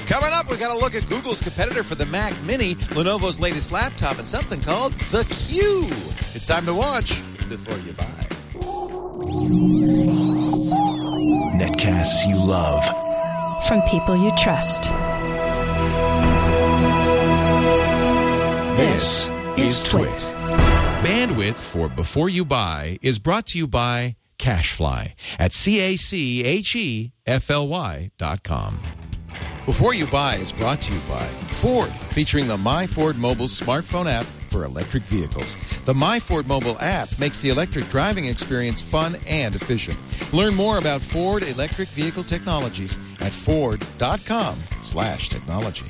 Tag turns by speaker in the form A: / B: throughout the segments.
A: Coming up, we got to look at Google's competitor for the Mac Mini, Lenovo's latest laptop, and something called the Q. It's time to watch before you buy.
B: Netcasts you love.
C: From people you trust.
B: This is Twit.
D: Bandwidth for Before You Buy is brought to you by CashFly at CACHEFLY.com. Before You Buy is brought to you by Ford, featuring the My Ford Mobile smartphone app for electric vehicles. The My Ford Mobile app makes the electric driving experience fun and efficient. Learn more about Ford electric vehicle technologies at ford.com/technology.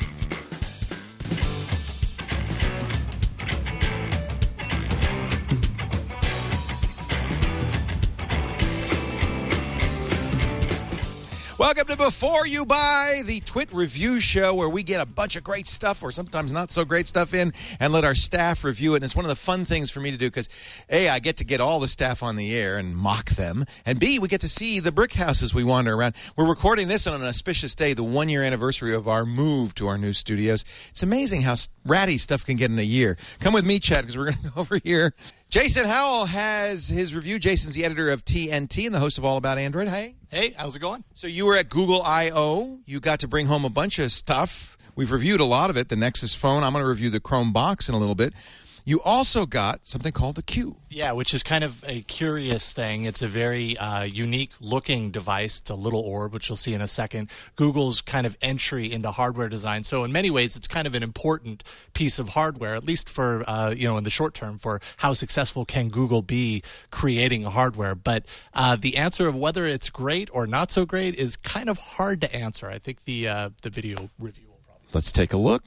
A: Welcome to Before You Buy, the Twit review show where we get a bunch of great stuff or sometimes not so great stuff in and let our staff review it. And it's one of the fun things for me to do because, A, I get to get all the staff on the air and mock them. And B, we get to see the brick houses we wander around. We're recording this on an auspicious day, the 1-year anniversary of our move to our new studios. It's amazing how ratty stuff can get in a year. Come with me, Chad, because we're going to go over here. Jason Howell has his review. Jason's the editor of TNT and the host of All About Android. Hey.
E: Hey, how's it going?
A: So you were at Google I.O. You got to bring home a bunch of stuff. We've reviewed a lot of it, the Nexus phone. I'm going to review the Chrome box in a little bit. You also got something called the Q.
E: Yeah, which is kind of a curious thing. It's a very unique-looking device. It's a little orb, which you'll see in a second. Google's kind of entry into hardware design. So in many ways, it's kind of an important piece of hardware, at least for, in the short term, for how successful can Google be creating hardware. But the answer of whether it's great or not so great is kind of hard to answer. I think the video review will probably.
A: Let's take a look.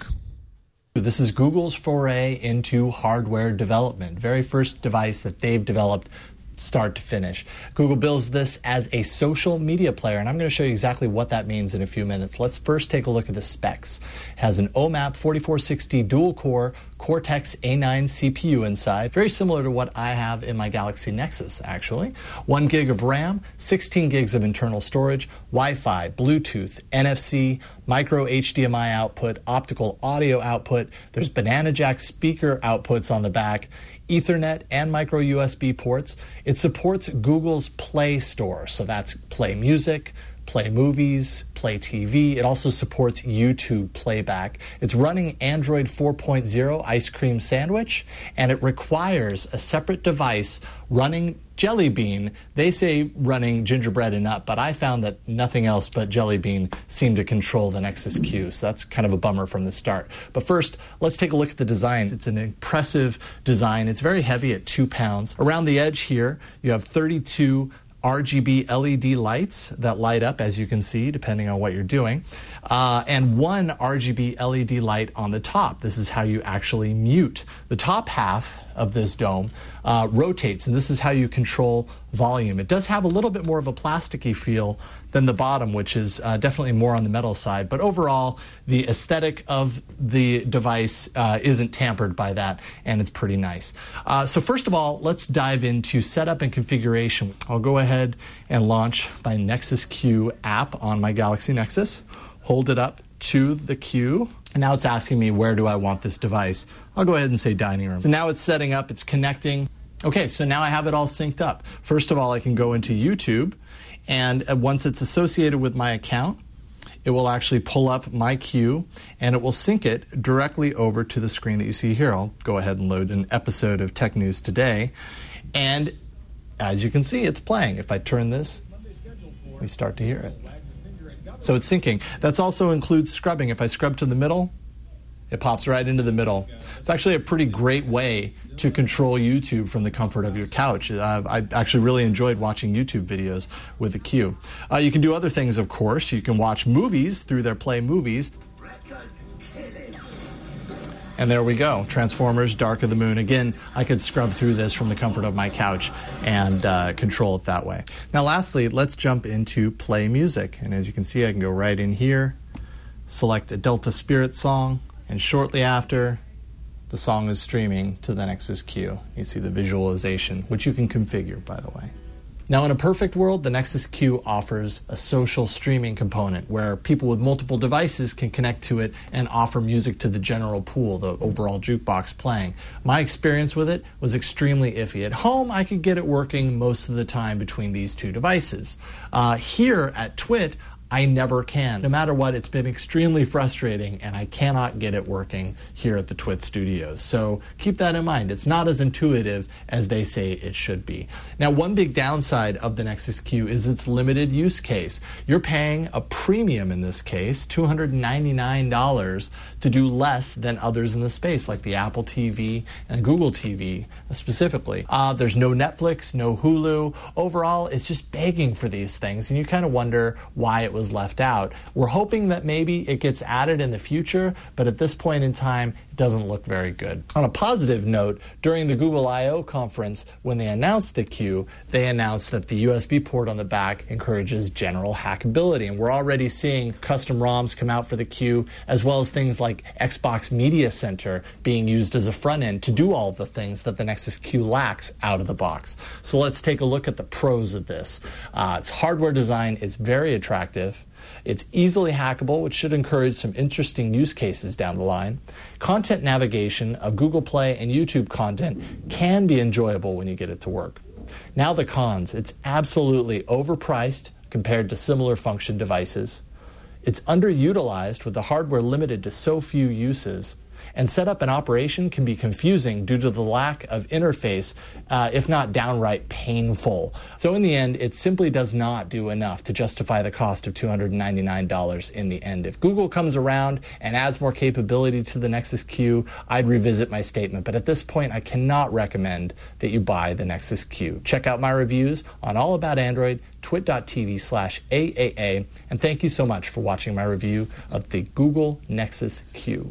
E: This is Google's foray into hardware development. Very first device that they've developed start to finish. Google bills this as a social media player, and I'm going to show you exactly what that means in a few minutes. Let's first take a look at the specs. It has an OMAP 4460 dual-core Cortex A9 CPU inside, very similar to what I have in my Galaxy Nexus, actually. 1 gig of RAM, 16 gigs of internal storage, Wi-Fi, Bluetooth, NFC, micro HDMI output, optical audio output. There's Banana Jack speaker outputs on the back, Ethernet and micro USB ports. It supports Google's Play Store, so that's Play Music, Play Movies, Play TV. It also supports YouTube playback. It's running Android 4.0 Ice Cream Sandwich, and it requires a separate device running Jelly Bean. They say running Gingerbread and Up, but I found that nothing else but Jelly Bean seemed to control the Nexus Q, so that's kind of a bummer from the start. But first, let's take a look at the design. It's an impressive design. It's very heavy at 2 pounds. Around the edge here, you have 32 RGB LED lights that light up, as you can see, depending on what you're doing, and 1 RGB LED light on the top. This is how you actually mute. The top half of this dome rotates, and this is how you control volume. It does have a little bit more of a plasticky feel than the bottom, which is definitely more on the metal side. But overall, the aesthetic of the device isn't tampered by that, and it's pretty nice. So first of all, let's dive into setup and configuration. I'll go ahead and launch my Nexus Q app on my Galaxy Nexus, hold it up to the Q, and now it's asking me where do I want this device. I'll go ahead and say dining room. So now it's setting up, it's connecting. Okay, so now I have it all synced up. First of all, I can go into YouTube, and once it's associated with my account, it will actually pull up my Q, and it will sync it directly over to the screen that you see here. I'll go ahead and load an episode of Tech News Today, and as you can see, it's playing. If I turn this, we start to hear it. So it's syncing. That also includes scrubbing. If I scrub to the middle, it pops right into the middle. It's actually a pretty great way to control YouTube from the comfort of your couch. I actually really enjoyed watching YouTube videos with the Q. You can do other things, of course. You can watch movies through their Play Movies. And there we go, Transformers, Dark of the Moon. Again, I could scrub through this from the comfort of my couch and control it that way. Now lastly, let's jump into Play Music. And as you can see, I can go right in here, select a Delta Spirit song, and shortly after, the song is streaming to the Nexus Q. You see the visualization, which you can configure, by the way. Now, in a perfect world, the Nexus Q offers a social streaming component where people with multiple devices can connect to it and offer music to the general pool, the overall jukebox playing. My experience with it was extremely iffy. At home, I could get it working most of the time between these two devices. Here at TWiT, I never can. No matter what, it's been extremely frustrating, and I cannot get it working here at the TWiT studios. So keep that in mind. It's not as intuitive as they say it should be. Now, one big downside of the Nexus Q is its limited use case. You're paying a premium in this case, $299, to do less than others in the space, like the Apple TV and Google TV specifically. There's no Netflix, no Hulu. Overall, it's just begging for these things, and you kind of wonder why it was left out. We're hoping that maybe it gets added in the future, but at this point in time, it doesn't look very good. On a positive note, during the Google I/O conference, when they announced the Q, they announced that the USB port on the back encourages general hackability, and we're already seeing custom ROMs come out for the Q, as well as things like Xbox Media Center being used as a front end to do all the things that the Nexus Q lacks out of the box. So let's take a look at the pros of this. Its hardware design is very attractive. It's easily hackable, which should encourage some interesting use cases down the line. Content navigation of Google Play and YouTube content can be enjoyable when you get it to work. Now the cons. It's absolutely overpriced compared to similar function devices. It's underutilized with the hardware limited to so few uses. And setup and operation can be confusing due to the lack of interface, if not downright painful. So in the end, it simply does not do enough to justify the cost of $299 in the end. If Google comes around and adds more capability to the Nexus Q, I'd revisit my statement. But at this point, I cannot recommend that you buy the Nexus Q. Check out my reviews on All About Android, twit.tv/AAA, and thank you so much for watching my review of the Google Nexus Q.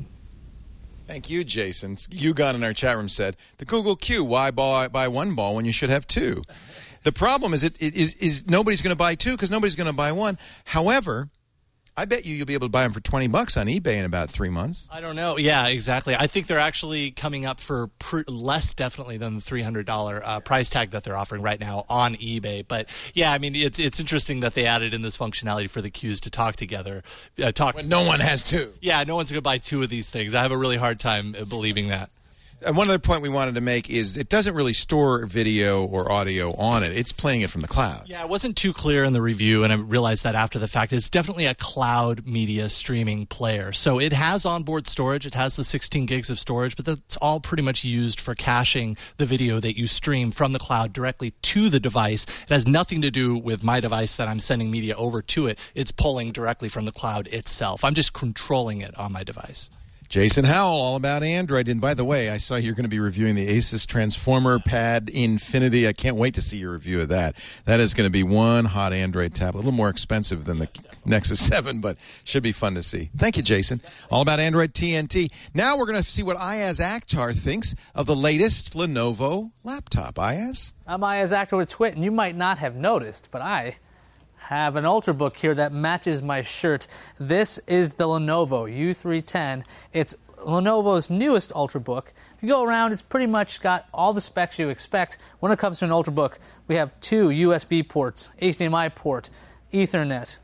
A: Thank you, Jason. Hugon in our chat room said, the Google Q, why buy one ball when you should have two? The problem is nobody's going to buy two because nobody's going to buy one. However, I bet you'll be able to buy them for $20 on eBay in about 3 months.
E: I don't know. Yeah, exactly. I think they're actually coming up for less definitely than the $300 price tag that they're offering right now on eBay. But yeah, I mean, it's interesting that they added in this functionality for the Qs to talk together.
A: When no one has two.
E: Yeah, no one's going to buy two of these things. I have a really hard time believing that.
A: One other point we wanted to make is it doesn't really store video or audio on it. It's playing it from the cloud.
E: Yeah, it wasn't too clear in the review, and I realized that after the fact. It's definitely a cloud media streaming player. So it has onboard storage. It has the 16 gigs of storage, but that's all pretty much used for caching the video that you stream from the cloud directly to the device. It has nothing to do with my device that I'm sending media over to it. It's pulling directly from the cloud itself. I'm just controlling it on my device.
A: Jason Howell, All About Android. And by the way, I saw you're going to be reviewing the Asus Transformer Pad Infinity. I can't wait to see your review of that. That is going to be one hot Android tablet. A little more expensive than the Nexus 7, but should be fun to see. Thank you, Jason. All About Android TNT. Now we're going to see what Ayaz Akhtar thinks of the latest Lenovo laptop. Ayaz?
B: I'm Ayaz Akhtar with TWiT, and you might not have noticed, but I have an Ultrabook here that matches my shirt. This is the Lenovo U310. It's Lenovo's newest Ultrabook. If you go around, it's pretty much got all the specs you expect. When it comes to an Ultrabook, we have 2 USB ports, HDMI port, Ethernet,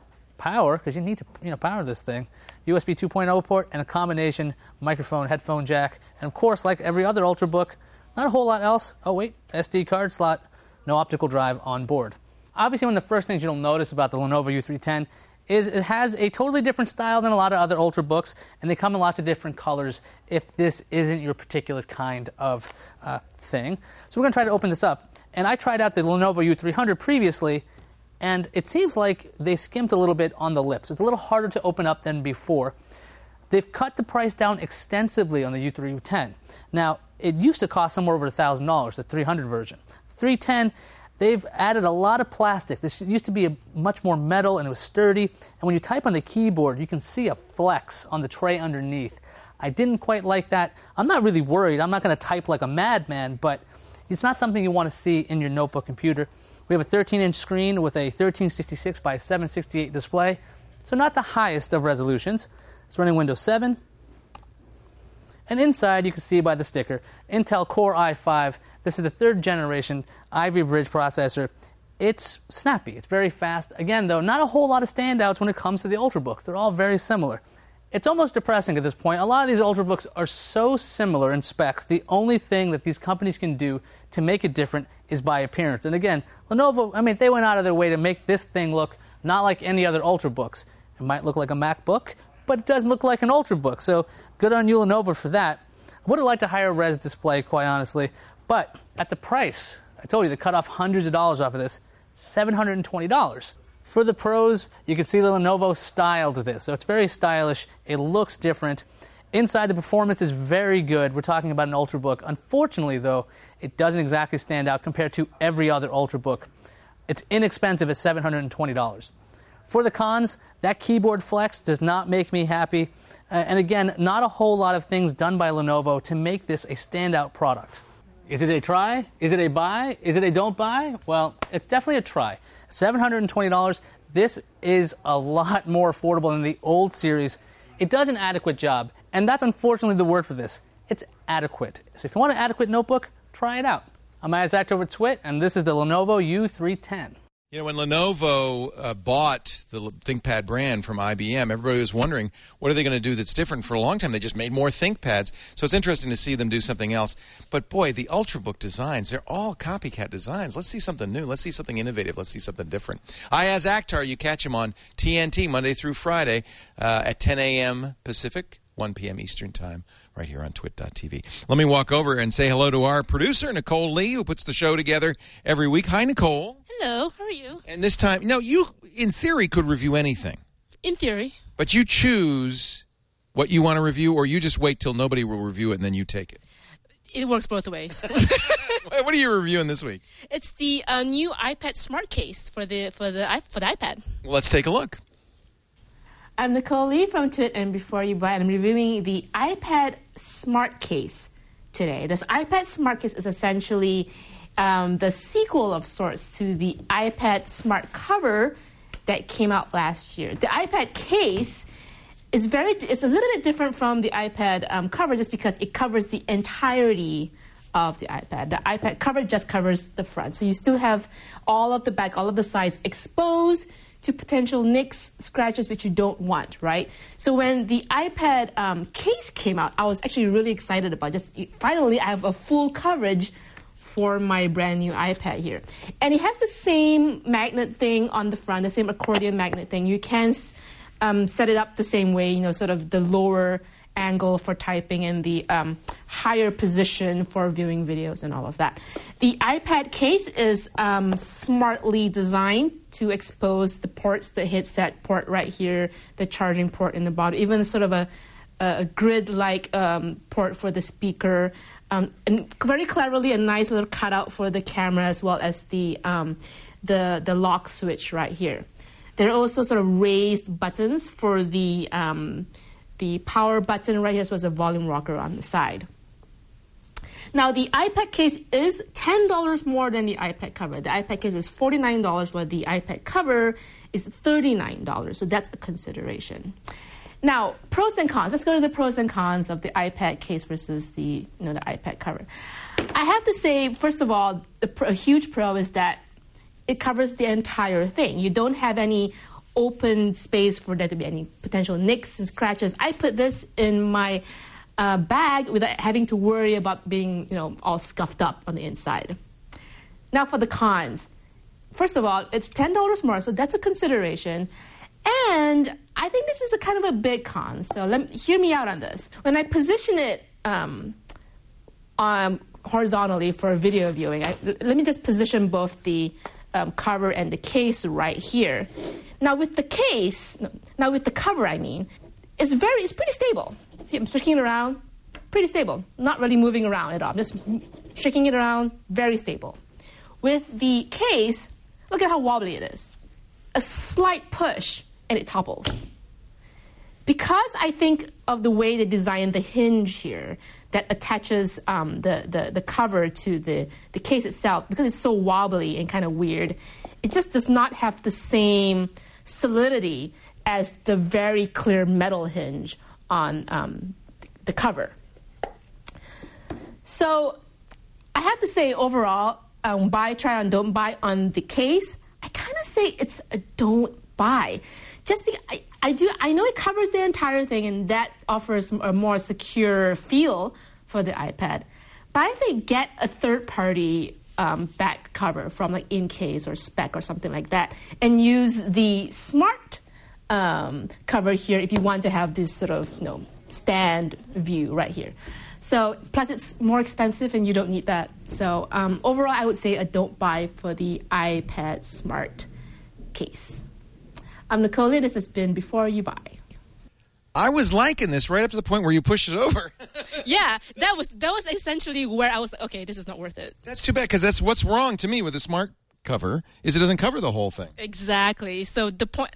B: power, because you need to power this thing, USB 2.0 port, and a combination microphone, headphone jack. And of course, like every other Ultrabook, not a whole lot else. Oh wait, SD card slot, no optical drive on board. Obviously, one of the first things you'll notice about the Lenovo U310 is it has a totally different style than a lot of other Ultrabooks, and they come in lots of different colors if this isn't your particular kind of thing. So we're going to try to open this up. And I tried out the Lenovo U300 previously, and it seems like they skimped a little bit on the lips. It's a little harder to open up than before. They've cut the price down extensively on the U310. Now, it used to cost somewhere over $1,000, the 300 version. 310, they've added a lot of plastic. This used to be much more metal, and it was sturdy. And when you type on the keyboard, you can see a flex on the tray underneath. I didn't quite like that. I'm not really worried. I'm not going to type like a madman, but it's not something you want to see in your notebook computer. We have a 13-inch screen with a 1366 by 768 display, so not the highest of resolutions. It's running Windows 7. And inside, you can see by the sticker, Intel Core i5. This is the 3rd generation Ivy Bridge processor, it's snappy. It's very fast. Again, though, not a whole lot of standouts when it comes to the Ultrabooks. They're all very similar. It's almost depressing at this point. A lot of these Ultrabooks are so similar in specs. The only thing that these companies can do to make it different is by appearance. And again, Lenovo, they went out of their way to make this thing look not like any other Ultrabooks. It might look like a MacBook, but it doesn't look like an Ultrabook. So good on you, Lenovo, for that. I would have liked a higher res display, quite honestly. But at the price, I told you, they cut off hundreds of dollars off of this, $720. For the pros, you can see the Lenovo styled this. So it's very stylish. It looks different. Inside, the performance is very good. We're talking about an Ultrabook. Unfortunately, though, it doesn't exactly stand out compared to every other Ultrabook. It's inexpensive at $720. For the cons, that keyboard flex does not make me happy. And again, not a whole lot of things done by Lenovo to make this a standout product. Is it a try? Is it a buy? Is it a don't buy? Well, it's definitely a try. $720, this is a lot more affordable than the old series. It does an adequate job, and that's unfortunately the word for this. It's adequate. So if you want an adequate notebook, try it out. I'm Isaac over at Twit, and this is the Lenovo U310.
A: You know, when Lenovo bought the ThinkPad brand from IBM, everybody was wondering, what are they going to do that's different? For a long time, they just made more ThinkPads. So it's interesting to see them do something else. But boy, the Ultrabook designs, they're all copycat designs. Let's see something new. Let's see something innovative. Let's see something different. Ayaz Akhtar, you catch him on TNT Monday through Friday at 10 a.m. Pacific, 1 p.m. Eastern Time, right here on twit.tv. Let me walk over and say hello to our producer, Nicole Lee, who puts the show together every week. Hi, Nicole.
F: Hello, how are you?
A: And this time, you, in theory, could review anything.
F: In theory.
A: But you choose what you want to review, or you just wait till nobody will review it and then you take it?
F: It works both ways.
A: What are you reviewing this week?
F: It's the new iPad Smart Case for the iPad.
A: Well, let's take a look.
G: I'm Nicole Lee from Twit, and before you buy it, I'm reviewing the iPad Smart Case today. This iPad Smart Case is essentially the sequel of sorts to the iPad Smart Cover that came out last year. The iPad case is it's a little bit different from the iPad cover just because it covers the entirety of the iPad. The iPad cover just covers the front. So you still have all of the back, all of the sides exposed to potential nicks, scratches, which you don't want, right? So when the iPad case came out, I was actually really excited about finally I have a full coverage for my brand new iPad here. And it has the same magnet thing on the front, the same accordion magnet thing. You can set it up the same way, sort of the lower angle for typing and the higher position for viewing videos and all of that. The iPad case is smartly designed to expose the ports, the headset port right here, the charging port in the bottom, even sort of a grid-like port for the speaker, and very cleverly a nice little cutout for the camera as well as the lock switch right here. There are also sort of raised buttons for the power button right here, as well as a volume rocker on the side. Now, the iPad case is $10 more than the iPad cover. The iPad case is $49, while the iPad cover is $39. So that's a consideration. Now, pros and cons. Let's go to the pros and cons of the iPad case versus the iPad cover. I have to say, first of all, a huge pro is that it covers the entire thing. You don't have any open space for there to be any potential nicks and scratches. I put this in my bag without having to worry about being, all scuffed up on the inside. Now for the cons. First of all, it's $10 more, so that's a consideration. And I think this is a kind of a big con. So hear me out on this. When I position it horizontally for video viewing, let me just position both the cover and the case right here. Now with the cover, it's pretty stable. See, I'm shaking it around, pretty stable. Not really moving around at all. I'm just shaking it around, very stable. With the case, look at how wobbly it is. A slight push, and it topples. Because I think of the way they designed the hinge here that attaches the cover to the case itself, because it's so wobbly and kind of weird, it just does not have the same solidity as the very clear metal hinge on the cover. So I have to say, overall, buy, try on, don't buy on the case, I kind of say it's a don't buy. Just because I know it covers the entire thing, and that offers a more secure feel for the iPad. But I think get a third-party back cover from like InCase or Spec or something like that, and use the smart cover here if you want to have this sort of stand view right here. So plus it's more expensive and you don't need that. So overall, I would say a don't buy for the iPad Smart case. I'm Nicole. This has been Before You Buy.
A: I was liking this right up to the point where you pushed it over.
F: Yeah, that was essentially where I was like, okay, this is not worth it.
A: That's too bad, because that's what's wrong to me with the smart cover is it doesn't cover the whole thing.
F: Exactly. So the point,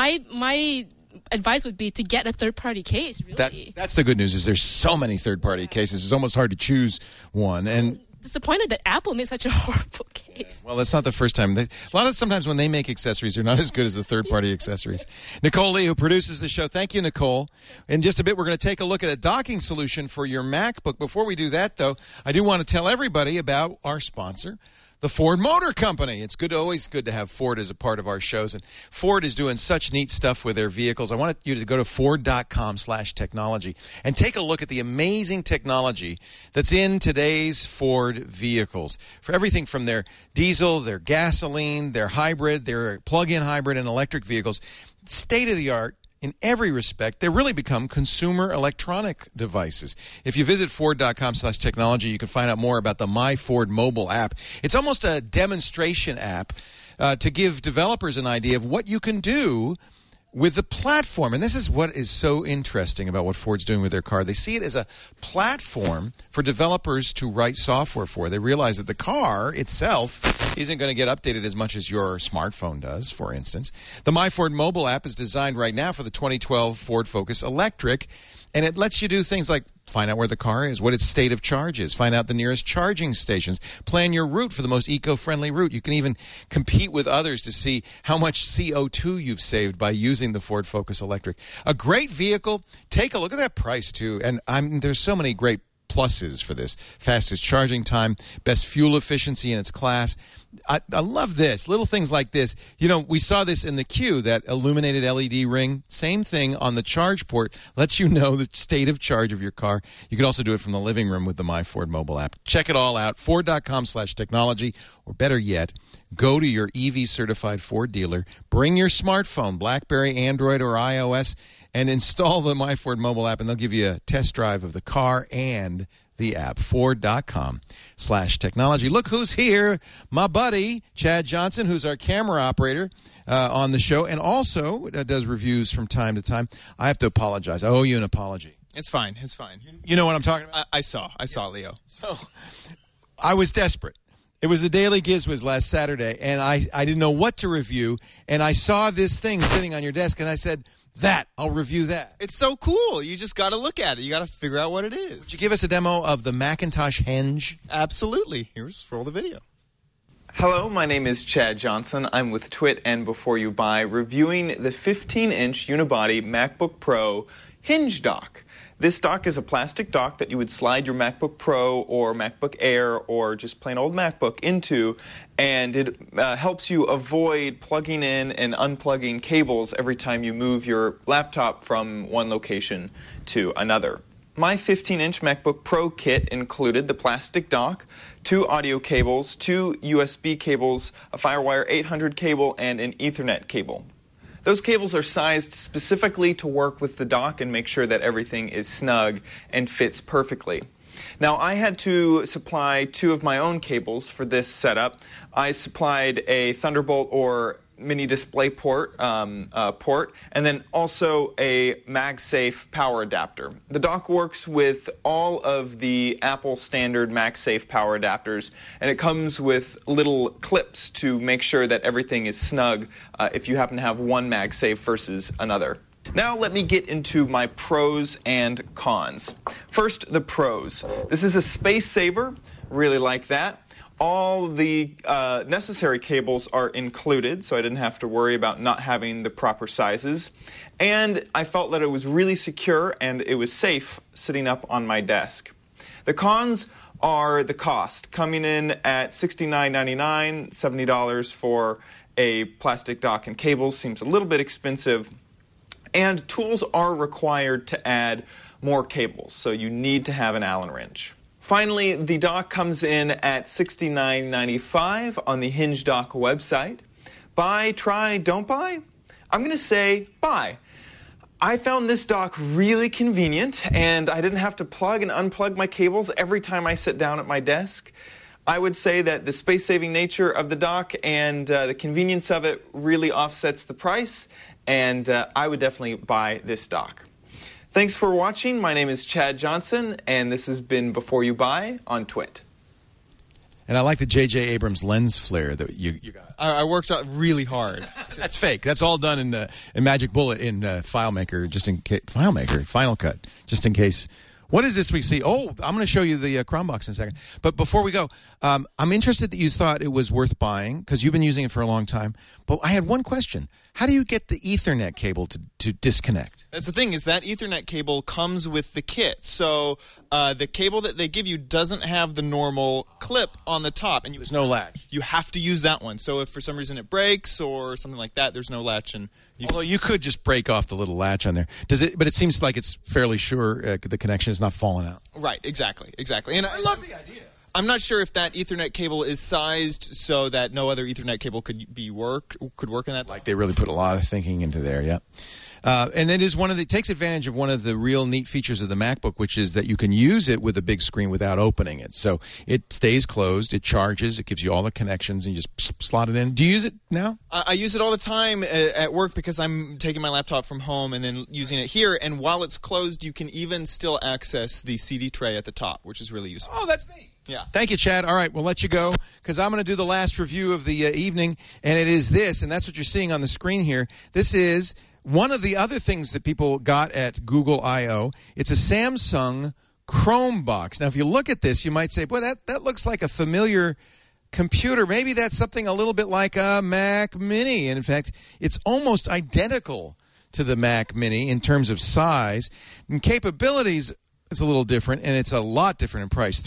F: my advice would be to get a third-party case. Really,
A: that's the good news. Is there's so many third-party cases. It's almost hard to choose one. And
F: disappointed that Apple made such a horrible case.
A: Well, that's not the first time. Sometimes when they make accessories, they're not as good as the third-party accessories. Nicole Lee, who produces the show. Thank you, Nicole. In just a bit, we're going to take a look at a docking solution for your MacBook. Before we do that, though, I do want to tell everybody about our sponsor, the Ford Motor Company. It's always good to have Ford as a part of our shows. And Ford is doing such neat stuff with their vehicles. I want you to go to Ford.com/technology and take a look at the amazing technology that's in today's Ford vehicles. For everything from their diesel, their gasoline, their hybrid, their plug-in hybrid and electric vehicles, state-of-the-art. In every respect, they really become consumer electronic devices. If you visit Ford.com/technology, you can find out more about the My Ford mobile app. It's almost a demonstration app to give developers an idea of what you can do with the platform. And this is what is so interesting about what Ford's doing with their car. They see it as a platform for developers to write software for. They realize that the car itself isn't going to get updated as much as your smartphone does, for instance. The My Ford mobile app is designed right now for the 2012 Ford Focus Electric, and it lets you do things like find out where the car is, what its state of charge is, find out the nearest charging stations, plan your route for the most eco-friendly route. You can even compete with others to see how much CO2 you've saved by using the Ford Focus Electric. A great vehicle. Take a look at that price, too. And there's so many great pluses for this. Fastest charging time, best fuel efficiency in its class. I love this. Little things like this. We saw this in the Q, that illuminated LED ring. Same thing on the charge port. Lets you know the state of charge of your car. You can also do it from the living room with the My Ford mobile app. Check it all out. Ford.com/technology. Or better yet, go to your EV-certified Ford dealer. Bring your smartphone, BlackBerry, Android, or iOS, and install the My Ford mobile app, and they'll give you a test drive of the car and the app. Ford.com/technology. Look who's here. My buddy, Chad Johnson, who's our camera operator on the show, and also does reviews from time to time. I have to apologize. I owe you an apology.
H: It's fine. It's fine.
A: You know what I'm talking about?
H: I saw, Leo.
A: So I was desperate. It was the Daily Gizwiz last Saturday, and I didn't know what to review, and I saw this thing sitting on your desk, and I said, I'll review that.
H: It's so cool. You just got to look at it. You got to figure out what it is.
A: Would you give us a demo of the Macintosh Henge?
H: Absolutely. Here's roll the video.
I: Hello, my name is Chad Johnson. I'm with Twit and Before You Buy, reviewing the 15-inch unibody MacBook Pro Hinge dock. This dock is a plastic dock that you would slide your MacBook Pro or MacBook Air or just plain old MacBook into, and it helps you avoid plugging in and unplugging cables every time you move your laptop from one location to another. My 15-inch MacBook Pro kit included the plastic dock, 2 audio cables, 2 USB cables, a FireWire 800 cable, and an Ethernet cable. Those cables are sized specifically to work with the dock and make sure that everything is snug and fits perfectly. Now, I had to supply 2 of my own cables for this setup. I supplied a Thunderbolt or mini display port, and then also a MagSafe power adapter. The dock works with all of the Apple standard MagSafe power adapters, and it comes with little clips to make sure that everything is snug if you happen to have one MagSafe versus another. Now let me get into my pros and cons. First, the pros. This is a space saver, really like that. All the necessary cables are included, so I didn't have to worry about not having the proper sizes. And I felt that it was really secure and it was safe sitting up on my desk. The cons are the cost, coming in at $69.99, $70 for a plastic dock and cables. Seems a little bit expensive. And tools are required to add more cables, so you need to have an Allen wrench. Finally, the dock comes in at $69.95 on the Hinge Dock website. Buy, try, don't buy? I'm going to say buy. I found this dock really convenient, and I didn't have to plug and unplug my cables every time I sit down at my desk. I would say that the space-saving nature of the dock and the convenience of it really offsets the price, and I would definitely buy this dock. Thanks for watching. My name is Chad Johnson, and this has been Before You Buy on Twit.
A: And I like the J.J. Abrams lens flare that you got.
H: I worked out really hard.
A: That's fake. That's all done in Magic Bullet in FileMaker, just in case. FileMaker, Final Cut, just in case. What is this we see? Oh, I'm going to show you the Chromebox in a second. But before we go, I'm interested that you thought it was worth buying because you've been using it for a long time. But I had one question. How do you get the Ethernet cable to disconnect?
H: That's the thing, is that Ethernet cable comes with the kit. So the cable that they give you doesn't have the normal clip on the top. And
A: there's no latch.
H: You have to use that one. So if for some reason it breaks or something like that, there's no latch. And
A: although you could just break off the little latch on there. But it seems like it's fairly sure the connection is not falling out.
H: Right, exactly. And
A: I love the idea.
H: I'm not sure if that Ethernet cable is sized so that no other Ethernet cable could work in that.
A: Like they really put a lot of thinking into there, yeah. And it takes advantage of one of the real neat features of the MacBook, which is that you can use it with a big screen without opening it. So it stays closed, it charges, it gives you all the connections, and you just slot it in. Do you use it now?
H: I use it all the time at work because I'm taking my laptop from home and then using it here. And while it's closed, you can even still access the CD tray at the top, which is really useful.
A: Oh, that's neat.
H: Yeah.
A: Thank you, Chad. All right, we'll let you go because I'm going to do the last review of the evening, and it is this, and that's what you're seeing on the screen here. This is one of the other things that people got at Google I/O. It's a Samsung Chromebox. Now, if you look at this, you might say, boy, that looks like a familiar computer. Maybe that's something a little bit like a Mac Mini. And in fact, it's almost identical to the Mac Mini in terms of size and capabilities. It's a little different, and it's a lot different in price.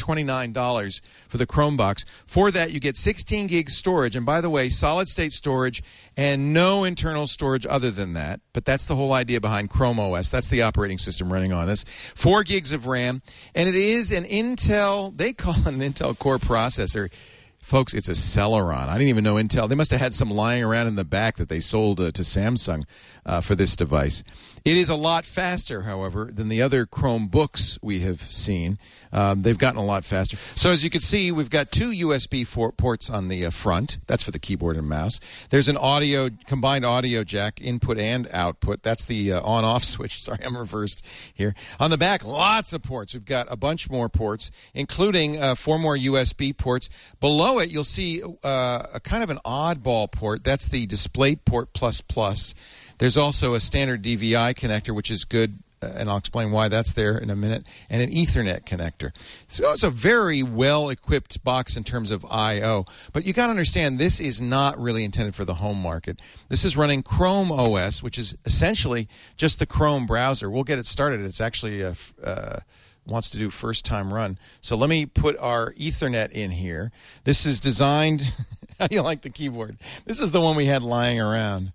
A: $329 for the Chromebox. For that, you get 16 gigs storage. And by the way, solid-state storage and no internal storage other than that. But that's the whole idea behind Chrome OS. That's the operating system running on this. 4 gigs of RAM. And it is an Intel, they call it an Intel Core processor. Folks, it's a Celeron. I didn't even know Intel. They must have had some lying around in the back that they sold to Samsung for this device. It is a lot faster, however, than the other Chromebooks we have seen. They've gotten a lot faster. So as you can see, we've got 2 USB ports on the front. That's for the keyboard and mouse. There's an combined audio jack, input and output. That's the on-off switch. Sorry, I'm reversed here. On the back, lots of ports. We've got a bunch more ports, including 4 more USB ports. Below it, you'll see a kind of an oddball port. That's the DisplayPort Plus++. There's also a standard DVI connector, which is good, and I'll explain why that's there in a minute, and an Ethernet connector. So it's a very well-equipped box in terms of I/O. But you got to understand, this is not really intended for the home market. This is running Chrome OS, which is essentially just the Chrome browser. We'll get it started. It's actually wants to do first-time run. So let me put our Ethernet in here. This is designed... How do you like the keyboard? This is the one we had lying around.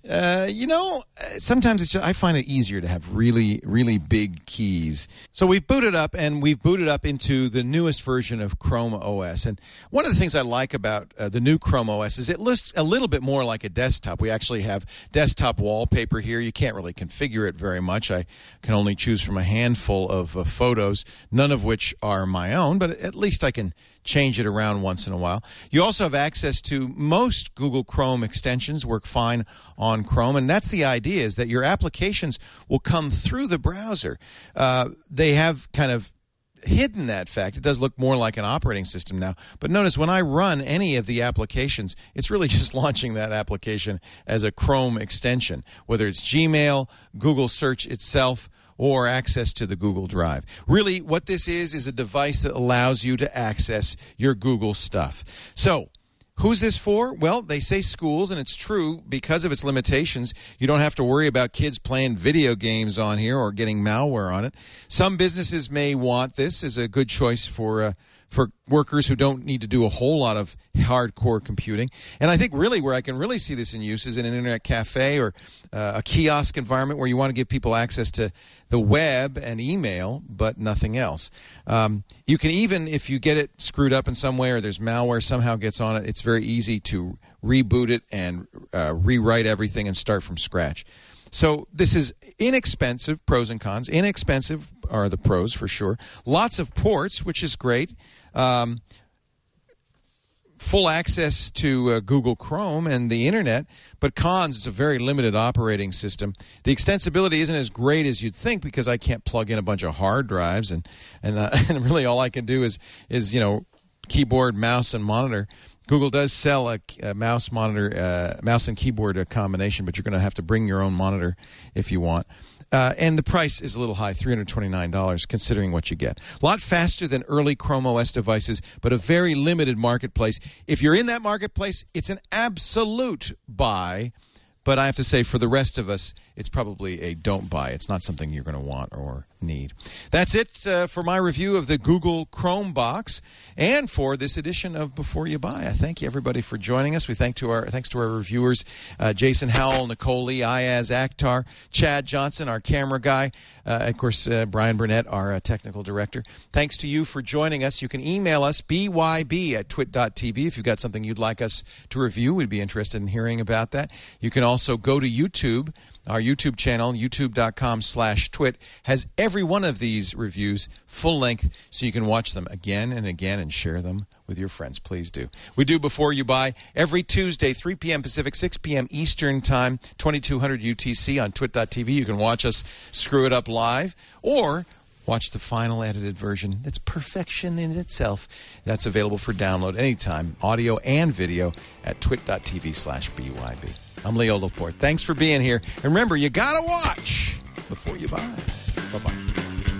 A: Sometimes I find it easier to have really, really big keys. So we've booted up, and we've booted up into the newest version of Chrome OS. And one of the things I like about the new Chrome OS is it looks a little bit more like a desktop. We actually have desktop wallpaper here. You can't really configure it very much. I can only choose from a handful of photos, none of which are my own, but at least I can change it around once in a while. You also have access to most Google Chrome extensions, work fine on Chrome, and that's the idea, is that your applications will come through the browser. They have kind of hidden that fact. It does look more like an operating system now. But notice when I run any of the applications, it's really just launching that application as a Chrome extension, whether it's Gmail, Google Search itself, or access to the Google Drive. Really, what this is a device that allows you to access your Google stuff. So, Who's this for? Well, they say schools, and it's true. Because of its limitations, you don't have to worry about kids playing video games on here or getting malware on it. Some businesses may want this as a good choice for workers who don't need to do a whole lot of hardcore computing. And I think really where I can really see this in use is in an internet cafe or a kiosk environment where you want to give people access to the web and email, but nothing else. You can even, if you get it screwed up in some way or there's malware somehow gets on it, it's very easy to reboot it and rewrite everything and start from scratch. So this is inexpensive, pros and cons. Inexpensive are the pros for sure. Lots of ports, which is great. Full access to Google Chrome and the internet, but cons, it's a very limited operating system. The extensibility isn't as great as you'd think because I can't plug in a bunch of hard drives, and really all I can do is keyboard, mouse, and monitor. Google does sell a mouse and keyboard combination, but you're going to have to bring your own monitor if you want. And the price is a little high, $329, considering what you get. A lot faster than early Chrome OS devices, but a very limited marketplace. If you're in that marketplace, it's an absolute buy. But I have to say, for the rest of us, it's probably a don't buy. It's not something you're going to want or need. That's it for my review of the Google Chrome box and for this edition of Before You Buy. I thank you, everybody, for joining us. Thanks to our reviewers, Jason Howell, Nicole Lee, Ayaz Akhtar, Chad Johnson, our camera guy, of course, Brian Burnett, our technical director. Thanks to you for joining us. You can email us, byb@twit.tv, if you've got something you'd like us to review. We'd be interested in hearing about that. You can also go to YouTube. Our YouTube channel, youtube.com/twit, has every one of these reviews full length, so you can watch them again and again and share them with your friends. Please do. We do Before You Buy every Tuesday, 3 p.m. Pacific, 6 p.m. Eastern Time, 2200 UTC on twit.tv. You can watch us screw it up live or watch the final edited version. It's perfection in itself. That's available for download anytime, audio and video, at twit.tv/BYB. I'm Leo Laporte. Thanks for being here. And remember, you got to watch before you buy. Bye-bye.